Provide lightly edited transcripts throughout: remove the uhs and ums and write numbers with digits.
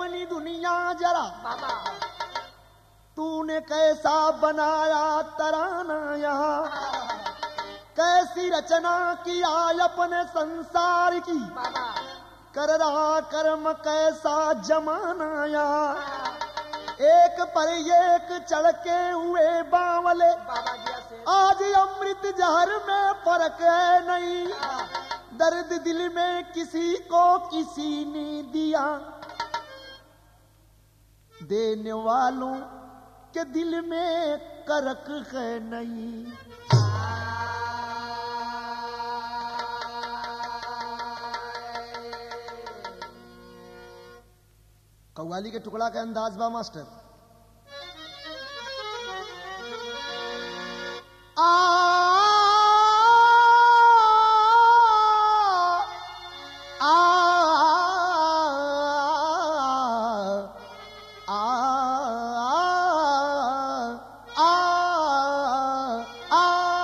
अपनी दुनिया जरा, तूने कैसा बनाया तराना यहाँ, कैसी रचना किया अपने संसार की, कर रहा कर्म कैसा जमाना यहाँ। एक पर एक चढ़ के हुए बावले, आज अमृत जहर में फर्क है नहीं, दर्द दिल में किसी को किसी ने दिया, देने वालों के दिल में करक है नहीं। कव्वाली के टुकड़ा का अंदाज बा मास्टर। आ आ आ आ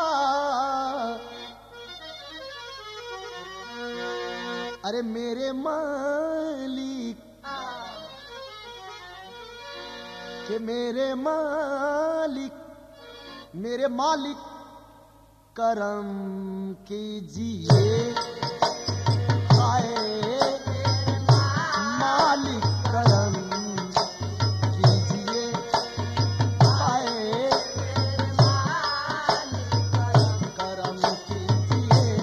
अरे मेरे मालिक के मेरे मालिक करम कीजिए, आए मालिक करम कीजिए, आए करम कीजिए,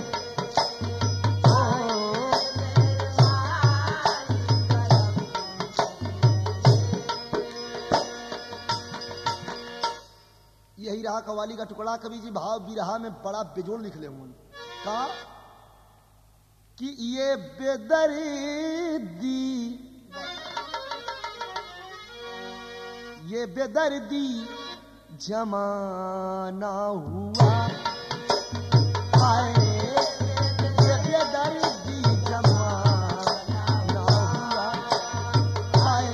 यही रहा कव्वाली का टुकड़ा। कवि जी भाव बिरहा में बड़ा बेजोड़ लिख ले हुए का कि ये बेदर्दी जमाना हुआ, हाय ये बेदर्दी जमाना हुआ, हाय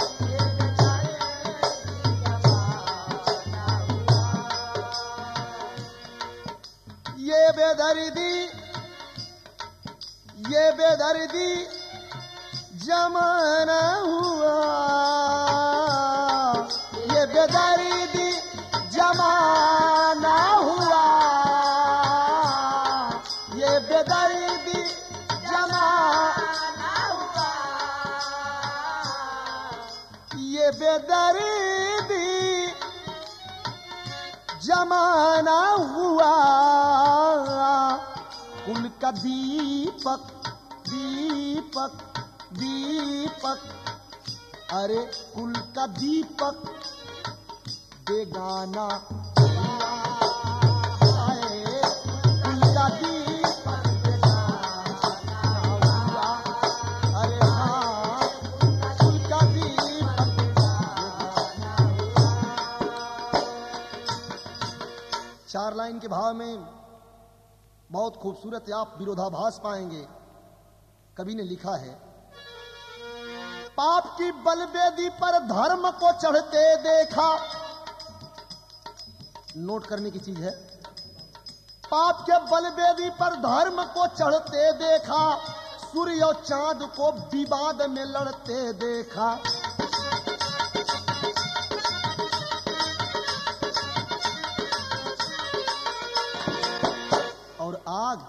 ये बेदर्दी जमाना हुआ, ये बेदर्दी जमाना हुआ, ये बेदर्दी जमाना हुआ, ये बेदर्दी जमाना हुआ, कुल का दीपक दीपक दीपक, अरे कुल का दीपक बेगाना हुआ, कुल का दीपक बेगाना हुआ, अरे हाँ कुल का दीपक बेगाना हुआ। चार लाइन के भाव में बहुत खूबसूरत आप विरोधाभास पाएंगे। कवि ने लिखा है, पाप की बलवेदी पर धर्म को चढ़ते देखा, नोट करने की चीज है, पाप के बलवेदी पर धर्म को चढ़ते देखा, सूर्य और चांद को विवाद में लड़ते देखा, और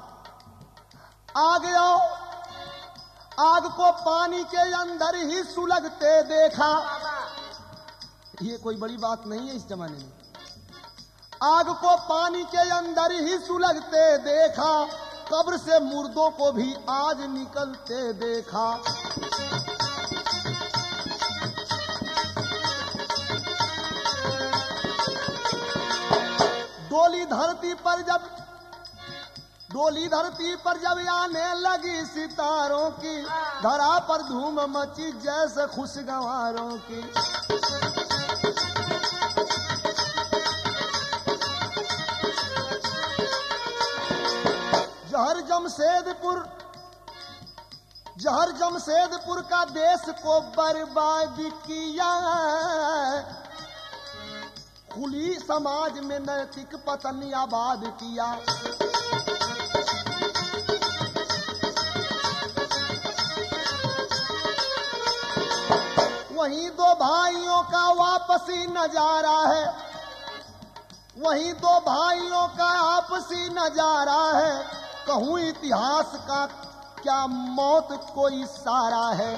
आग आओ, आग को पानी के अंदर ही सुलगते देखा, ये कोई बड़ी बात नहीं है इस जमाने में, आग को पानी के अंदर ही सुलगते देखा, कब्र से मुर्दों को भी आज निकलते देखा, डोली धरती पर जब आने लगी सितारों की, धरा पर धूम मची जैसे खुशगवारों की, जहर जमशेदपुर का देश को बर्बाद किया, खुली समाज में नैतिक पतन आबाद किया, वहीं दो भाइयों का वापसी नजारा है, वहीं दो भाइयों का आपसी नजारा है। कहूँ इतिहास का क्या मौत को इशारा है।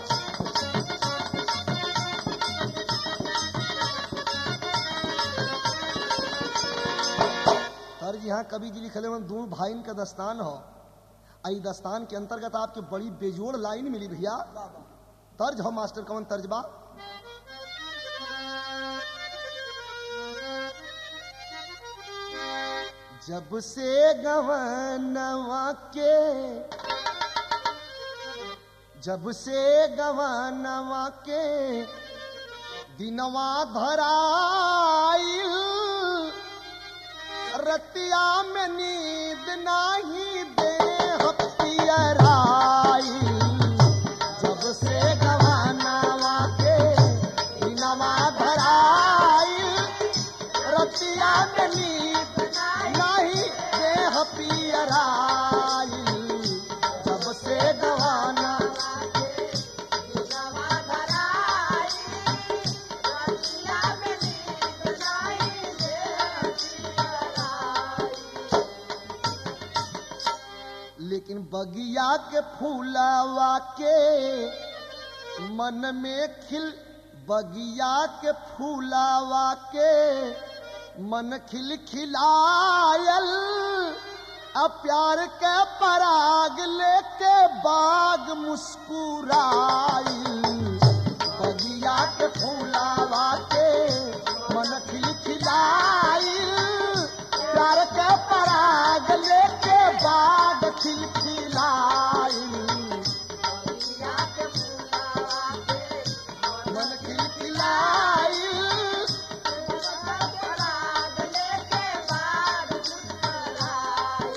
तर्ज यहाँ कवि जी लिखले में दो भाइन का दस्तान हो। आई दस्तान के अंतर्गत आपके बड़ी बेजोड़ लाइन मिली भैया। तर्ज हो मास्टर, कौन तर्ज बा? जब से गवानवा के, जब से गवानवा के दिनवा धराई, रतिया में नींद नहीं देह पियराई। जब से गवानवा के दिनवा धराई, रतिया में नींद नहीं देह पियराई। जब से गवाना लेकिन बगिया के फूलावा के मन में खिल, बगिया के फूलावा के मन खिल खिलायल, अब प्यार के पराग लेके बाग मुस्कुराई। बगिया के फूलावा के मन खिल खिलाई, प्यार के पराग लेके बाग खिलखिलाई। बगिया के फूलावा के मन खिलखिलाई, पराग लेके बाग मुस्कुराई।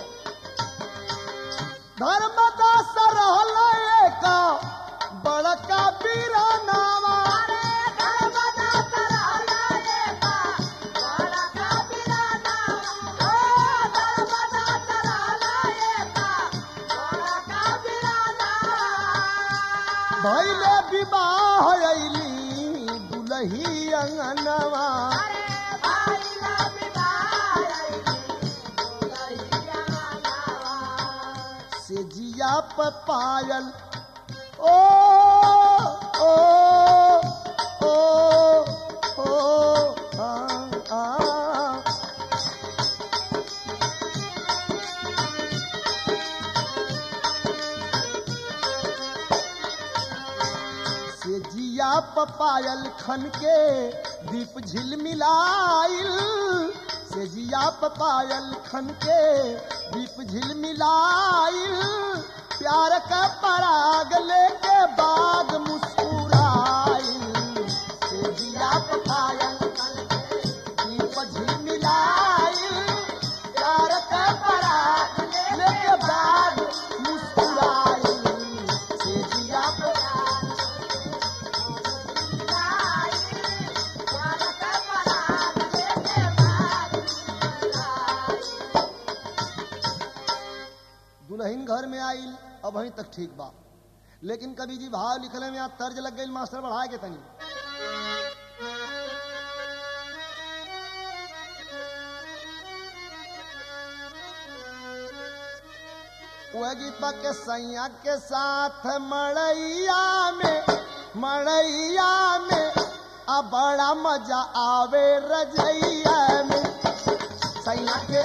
धर्मदास रहले का बड़का बीरानावा, भैले विवाह अइली दुलही अंगनवा। से जिया पर पायल ओ ओ ओ ओ आ आ। से जिया पायल खन के दीप झिलमिलाइल, से जिया पायल खन के दीप झिलमिलाइल, प्यार का पराग लेके बाग मुस्कुराइल। से जिया पायल खन के दीप झिलमिलाइल, प्यार का पराग लेके बाग मुस्कुराइल। से जिया दुल्हन घर में आइल, अब वहीं तक ठीक बा। लेकिन कवि जी भाव लिखले में यहाँ तर्ज लग गई मास्टर बढ़ा के तनी। वह गीत के सैया के साथ मड़ैया में, मड़ैया में अब बड़ा मजा आवे रजैया में। सैया के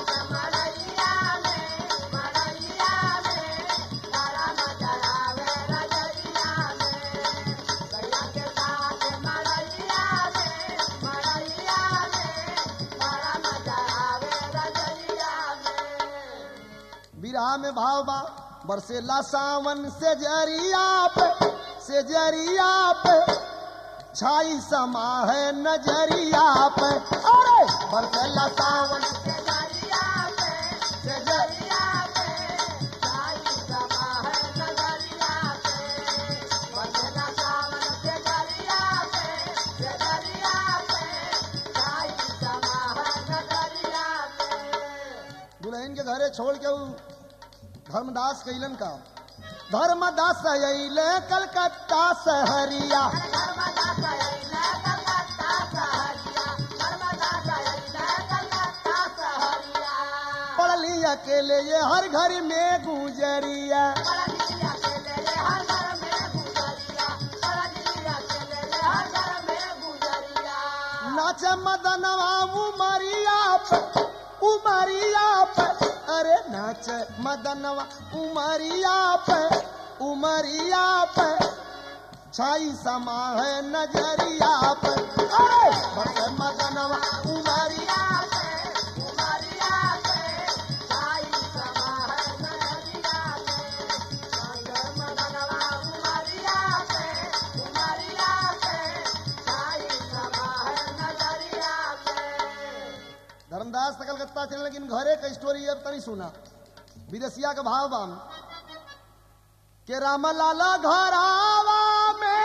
बिरहा में भाव बा, बरसेला सावन से जरिया पे, से जरिया पे छाई समा है नजरिया पे। अरे बरसेला सावन से जरिया पे, से जरिया पे छाई समा है नजरिया पे। बरसेला सावन से जरिया पे, से जरिया पे छाई समा है नजरिया पे। दुल्हन के घरे छोड़ के धर्मदास कैलन का धर्मदास अइले कलकत्ता सहरिया, पढ़ली अकेले ये हर घर में गुजरिया, नाच मदनवा उमरिया पर, अरे नाच मदनवा उमरिया पर, छाई समा है नजरिया पर, बस मदनवा उमरिया धर्मदास कलकत्ता चले, लेकिन घरे का स्टोरी अब तनी सुना। विदेशिया का भाव बाम के रामलाला घरावा में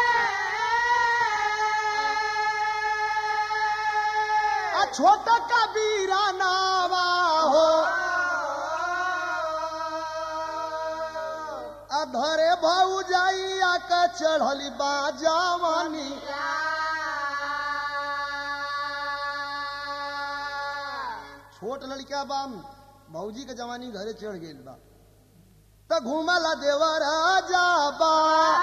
छोटा कबीरा नावा हो, अधरे भाऊ जाइया का चढ़ली बाजावानी, छोट लड़का बाम भौजी के जवानी घरे चढ़ गई बा, त घूमला देवर जाबा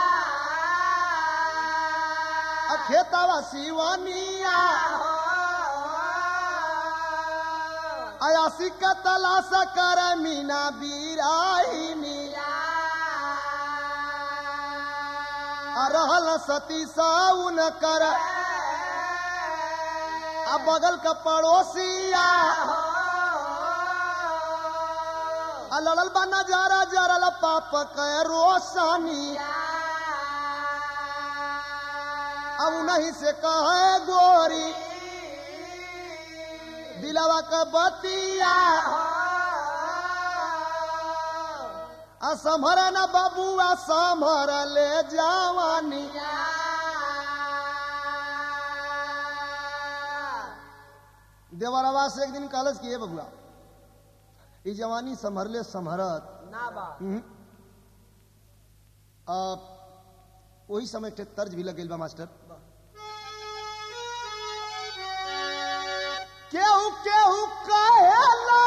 खेतवा सिवानिया, अयासी का तलाश कर मीना बीराहिनिया, रहल सती साउन कर बगल का पड़ोसिया, लड़ल बा नजारा जरल पाप के रोशनी, अब नहीं से कहे गोरी दिलवा का बतिया, असमर न बबुआ समर ले जवानी, देवरवा से एक दिन कहलस कि बबुआ ई जवानी संभरले संभरत ना बा, वही समय के तर्ज भी लग गई बा मास्टर, केहू केहू कहेला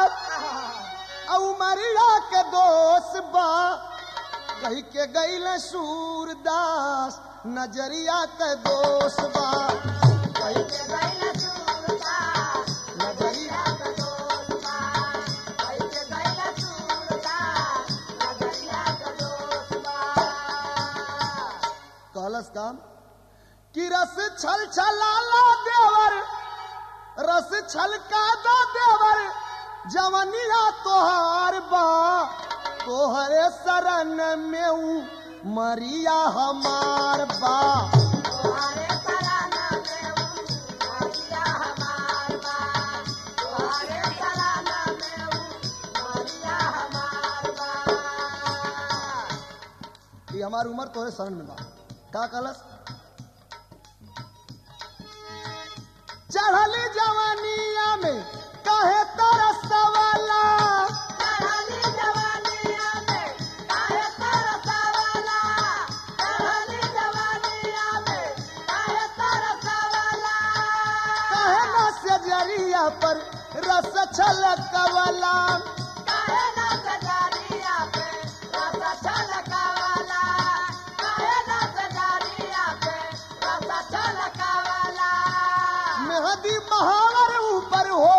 उमरिया के दोष बा, कही के गईल सूरदास नजरिया के दोष बा, कही के गईल सूरदास नजरिया के दोष बा, कही के गईल सूरदास नजरिया के दोष बा। कहलस काम कि रस छल छलाला देवर, रस छलका दो देवर, जवनिया तोहार बा, तोहरे शरण में मरिया हमार बा, तोहरे शरण में मरिया हमार बा, तोहरे शरण में मरिया हमार बा। ये हमार उम्र तोहरे शरण में बा। का कहलस चढ़ली जवानिया में काहे तरसवाला, चढ़ली जवानिया में काहे तरसवाला, चढ़ली जवानिया में काहे तरसवाला, काहे न सजरिया पर रस छलकवाला, काहे न सजरिया पे रस छलकवाला, काहे न सजरिया पे रस छलकवाला, मेहदी महावर ऊपर हो,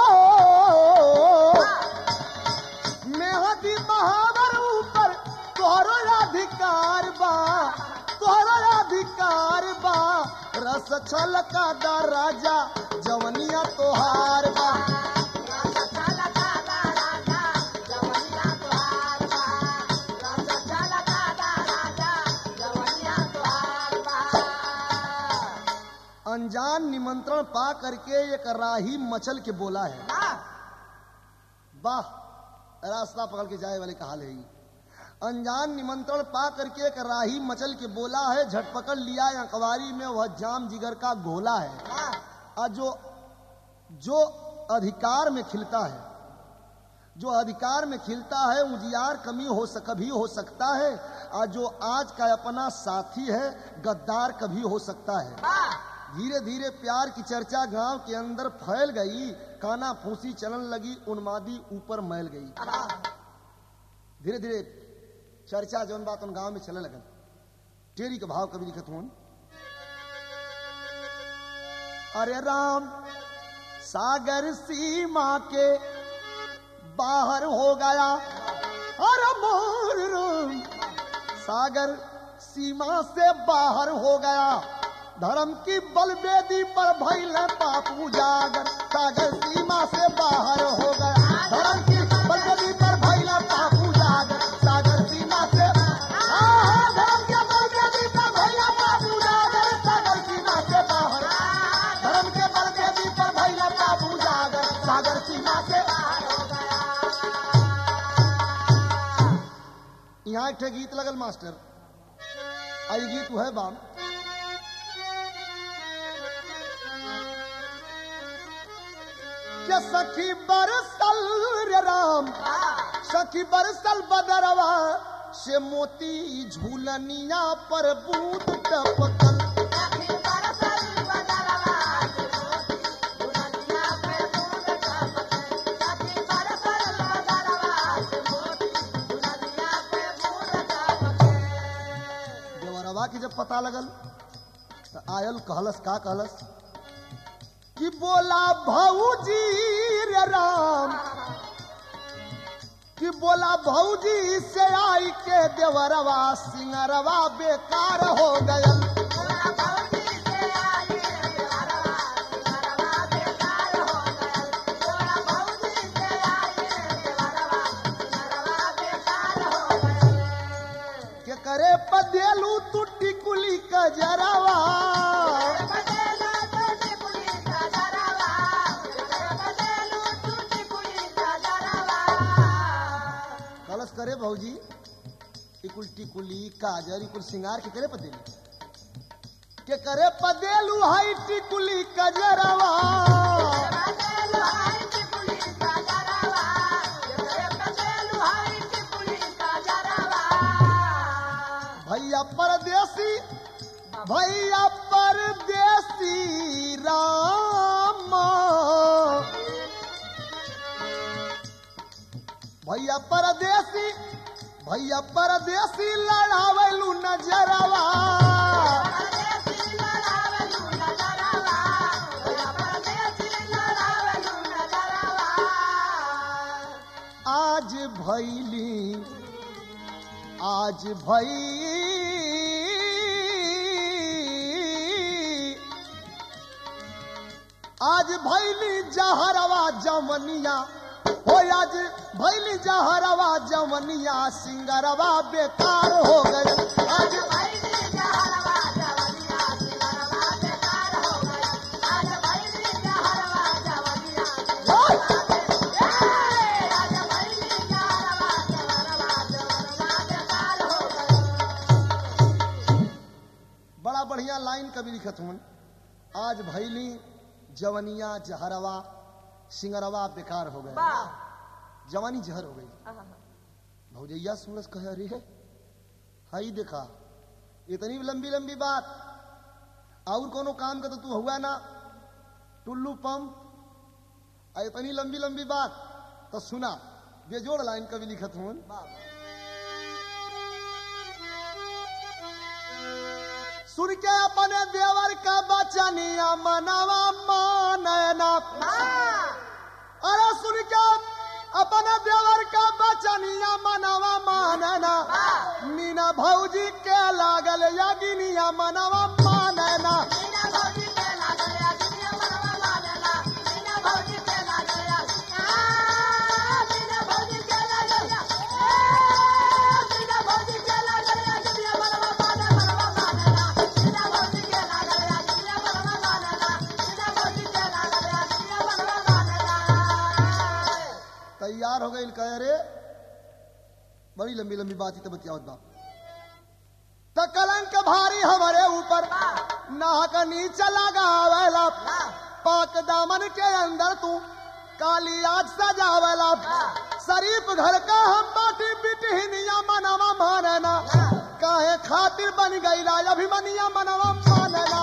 मेहदी महावर ऊपर तोहरो अधिकार बा, तोहरो अधिकार बा, रस छलका दा राजा जवनिया तोहार बा, रस छलका दा राजा जवनिया तोहार बा, रस छलका दा राजा जवनिया तोहार बा। अनजान निमंत्रण पा करके एक राही मचल के बोला है, वाह रास्ता पकड़ के जाए वाले का हाल है। अनजान निमंत्रण पा करके एक राही मचल के बोला है, झट पकड़ लिया अखबारी में वह जाम जिगर का गोला है, और जो अधिकार में खिलता है जो अधिकार में खिलता है उजियार कभी हो सकता है, और जो आज का अपना साथी है गद्दार कभी हो सकता है। धीरे धीरे प्यार की चर्चा गांव के अंदर फैल गई, काना फूसी चलन लगी, उन्मादी ऊपर मैल गई। धीरे धीरे चर्चा जौन बात उन गांव में चलने लगल। टेरी का भाव कभी लिखत हूं, अरे राम सागर सीमा के बाहर हो गया, अरे मोर राम सागर सीमा से बाहर हो गया, धर्म की बलवेदी पर भइल पाप उजागर, सागर सीमा से बाहर हो गया, धर्म की बलवेदी पर भइल पाप उजागर, सागर सीमा से धर्म के बलवेदी पर भइल पाप उजागर, सागर सीमा से बाहर, धर्म के बलवेदी पर भइल पाप उजागर, सागर सीमा से बाहर हो गया। यहाँ एक गीत लगल मास्टर, आई गीत है बाम, सखी बरसल रे राम, सखी बरसल बदरवा से मोती झूलनिया पर बूंद टपकल, सखी बरसल बदरवा से मोती झूलनिया पर बूंद टपकल, सखी बरसल बदरवा से मोती झूलनिया पर बूंद टपकल। देवरवा की जब पता लगल तो आयल कहलस, का कहलस कि बोला भौजी रे राम, कि बोला भौजी से आई के देवरवा सिंगरवा बेकार हो गयल, बोला भौजी से आई के देवरवा सिंगरवा बेकार हो गयल, बोला भौजी से आई के देवरवा सिंगरवा बेकार हो गयल। के करे पदेलू तू टिकुली कजरवा, करे भौजी इकुल टिकुली काजर इकुल सिंगार के करे पदेलू, के करे पदेलू हाई टिकुली कजरवा, भैया परदेसी, भैया परदेसी राम, भैया परदेसी, भैया परदेसी लड़ावेलू नजरवा, परदेसी लड़ावेलू नजरवा, भैया परदेसी लड़ावेलू नजरवा। आज भैली, आज भई आज भैली जहरवा जमनिया, हो आज भैली जहरवा जमनिया सिंगरवा बेकार हो गए, आज भैली जहरवा जमनिया सिंगरवा बेकार हो गए, आज भैली जहरवा जमनिया आज भैली जहरवा बेकार हो गए। बड़ा बढ़िया लाइन कभी लिखत हूं, आज भैली जवनिया जहरवा सिंगरवा बेकार हो गए, जवानी जहर हो गई। भौजैया सूरज कहे अरे हाई देखा इतनी लंबी लंबी बात, और कोनो काम का तो तू हुआ ना, टुल्लू पंप, इतनी लंबी लंबी बात तो सुना, बेजोड़ लाइन कभी लिखत हूं, सुन के अपने देवर का बचनिया मनवा मानना, अरे सुन के अपने देवर का बचनिया मनवा मानना, मीना भौजी के लागल यगिनिया मनवा मानना, मीना भौजी के लागल यगिनिया मनवा मानना, मीना भौजी के लागल मीना भौजी के लागल मीना भौजी के लागल यगिनिया मनवा मानना, मीना भौजी के लागल यगिनिया मनवा मानना, मीना भौजी के लागल यगिनिया मनवा मानना। तैयार हो गई, कह रे बड़ी लंबी लंबी बात ही तो बतियावत बा, तो कलंक भारी हमारे ऊपर नाक नीचे लगावेला, पाक दामन के अंदर तू काली आग सजावेला, शरीफ घर का हम बाटी बिटहिनिया मनवा मानना काहे खातिर बन गईला अभिमनिया मनवा मानना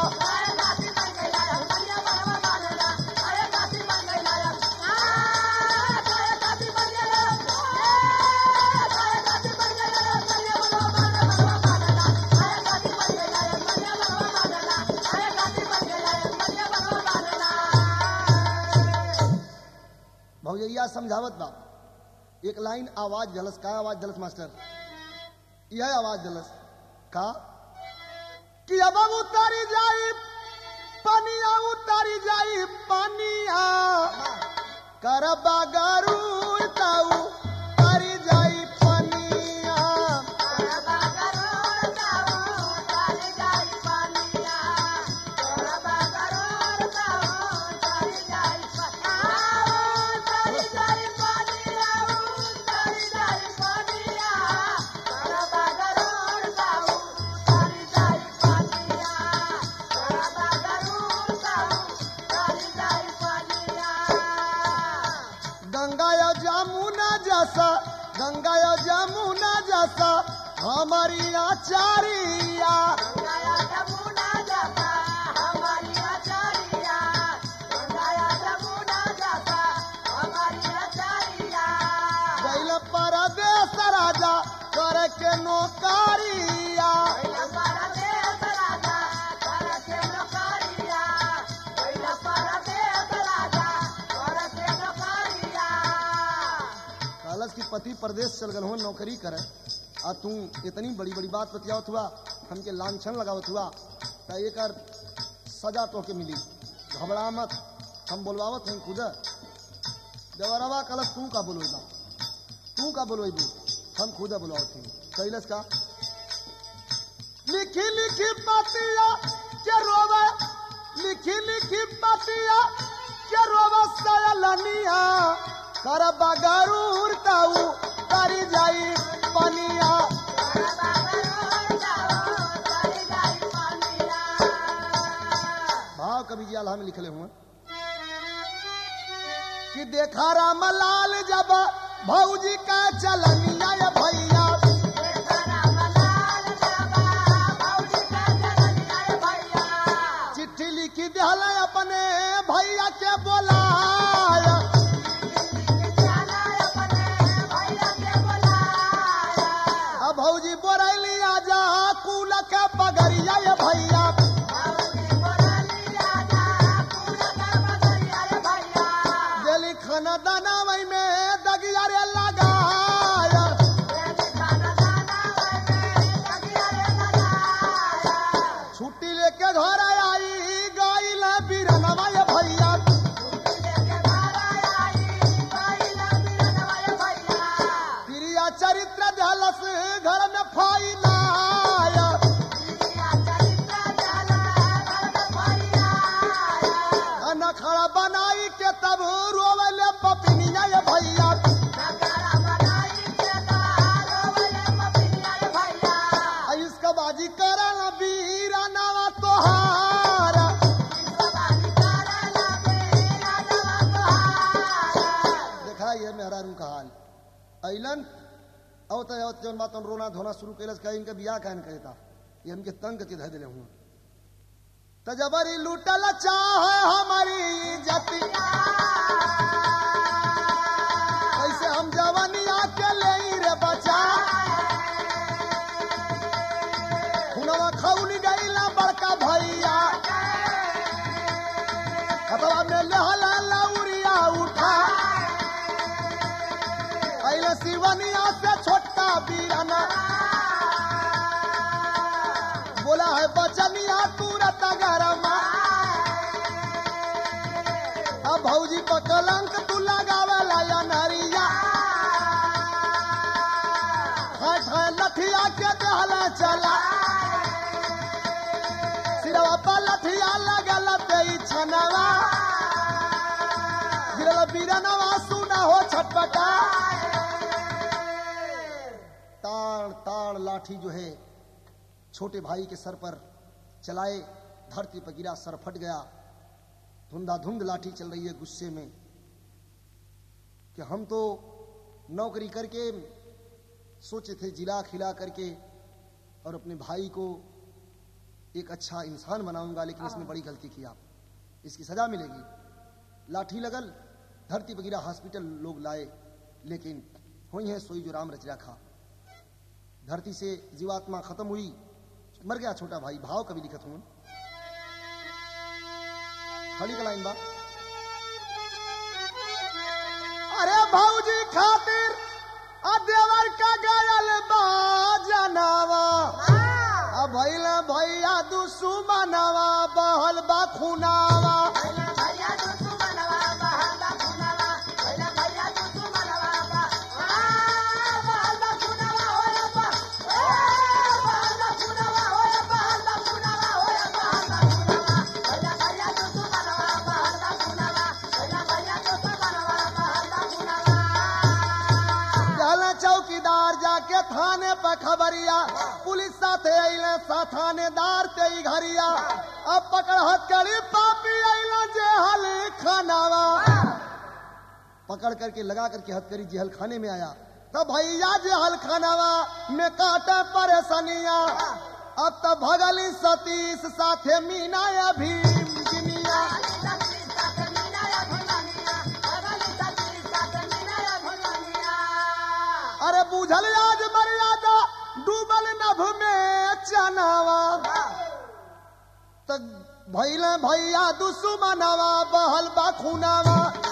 भौजैया समझावत बा एक लाइन आवाज जलस का आवाज जलस मास्टर यह आवाज जलस का कि अब उतारी जाई पनिया उतारी जाई पनिया करबा गरूर ताऊ उतारी जाई पनिया करबा गरूर ताऊ उतारी जाई पनिया करबा गरूर ताऊ उतारी जाई गंगा या जमुना जैसा हमारी आचारिया गंगा या जमुना जैसा हमारी आचारिया गंगा या जमुना जैसा हमारी आचारिया गैल परदेश राजा कर के नौकरिया गैल परदेश राजा कर के नौकरिया गैल परदेश राजा कर के नौकरिया कलश की पति प्रदेश चल गल हो नौकरी करे आ तू इतनी बड़ी बड़ी बात बतियावत हुआ हमके लांछन लगावत हुआ त एकर सजा तो के मिली घबरा मत हम बोलवावत हैं खुद देवरवा कलश तू का बोलवेबू हम खुद बोलवावत हैं कैलस का लिखी लिखी पतिया के रोवे लिखी लिखी पतिया के रोवे सयलनिया करबा गरूर ताऊ तारी जाई पनिया करबा गरूर ताऊ तारी जाई पनिया भाव कवि जी आल्हा में लिखले हुए कि देखा रामलाल जब भौजी का चलनिया ये भैया देखा रामलाल जब भौजी का चलनिया ये भैया चिट्ठी लिखी देहला अपने भैया के बोलाया भौजी बोरैली आजा कुल के पगरिया ये भैया दिली खाना दाना वही में दगिया रे लगाया छुट्टी लेके घर आई गईल बीरनवा ये भैया प्रिया चरित्र झलस घर में फैलाया नखड़ा बनाई के तब रोवले पपिनिया ये भैया इसका बाजी करन बीरा नवा तोहार देखा ये मेहरा रू का हाल ऐलन आवत आवत जौन बात रोना धोना शुरू कैलस का इनका बियाह कहन कहता ये हमके तंग के धर दिले हुआ तजबरी लूटल चाहे हमारी इज्जती कैसे हम जवानिया के ले रे बचा खुनवा खौली गईला बड़का भैया खतवा में लहला लौरिया उठा कैला सिवनिया से छोटा बीराना बोला है बचनिया तुरंत गरमा अब भौजी पर कलंक तू लगावेला या नरिया लठिया के दहला चला सिरवा पर लठिया लगल तेई छनवा गिरल बीरनवा सुना हो छटपटा ताड़ ताड़ लाठी जो है छोटे भाई के सर पर चलाए धरती पर गिरा सर फट गया धुंधाधुंध लाठी चल रही है गुस्से में कि हम तो नौकरी करके सोचे थे जिला खिला करके और अपने भाई को एक अच्छा इंसान बनाऊंगा, लेकिन इसने बड़ी गलती किया, इसकी सजा मिलेगी। लाठी लगल, धरती पर गिरा, हॉस्पिटल लोग लाए, लेकिन हुई है सोई जो राम रच रखा। धरती से जीवात्मा खत्म हुई, मर गया छोटा भाई। भाव कभी लिखत हूं, खड़ी का लाइन बा। अरे भाऊजी खातिर देवर का गयल बा जनावा, अब भैला भैया दुश्मनवा बहल बा खुनावा। चौकीदार जाके थाने पर खबरिया, पुलिस साथे अइले सा थानेदार ते घरिया, अब पकड़ हथकड़ी पापी अइला जेहल खानावा। पकड़ करके लगा करके हथकड़ी जेहल खाने में आया, तब भैया जेहल खानावा में काटे परेशानिया। अब तब भगली सतीश साथे मीना भीम जिनिया। अरे बुझल आज मर्यादा डूबल नभ में चनावा, तक भैले भैया दुश्मनवा बहल बा खुनावा।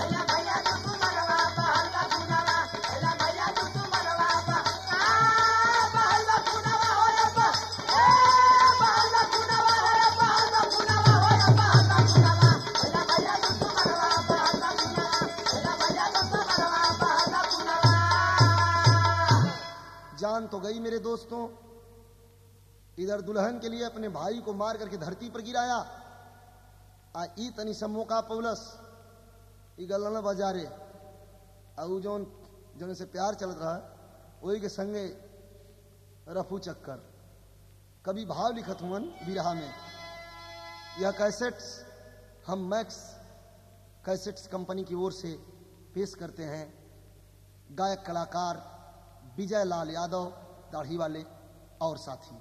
जान तो गई मेरे दोस्तों, इधर दुल्हन के लिए अपने भाई को मार करके धरती पर गिराया, आ ई तनी सब मौका पौलस ई गलन बाजारे और जोन से प्यार चलत रहा वही के संगे रफू चक्कर। कभी भाव लिखत हुन बिरहा में। यह कैसेट्स हम मैक्स कैसेट्स कंपनी की ओर से पेश करते हैं। गायक कलाकार विजय लाल यादव दाढ़ी वाले और साथी।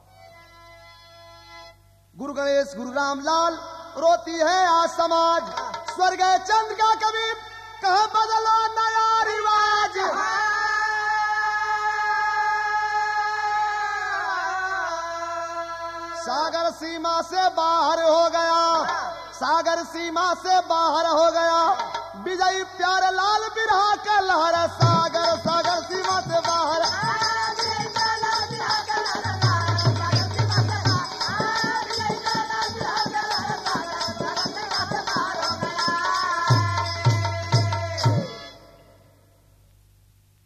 गुरु गणेश गुरु रामलाल रोती है आज समाज, स्वर्ग चंद का कभी कहाँ बदलो नया रिवाज। सागर सीमा से बाहर हो गया, सागर सीमा से बाहर हो गया, विजय प्यारे लाल बिरहा का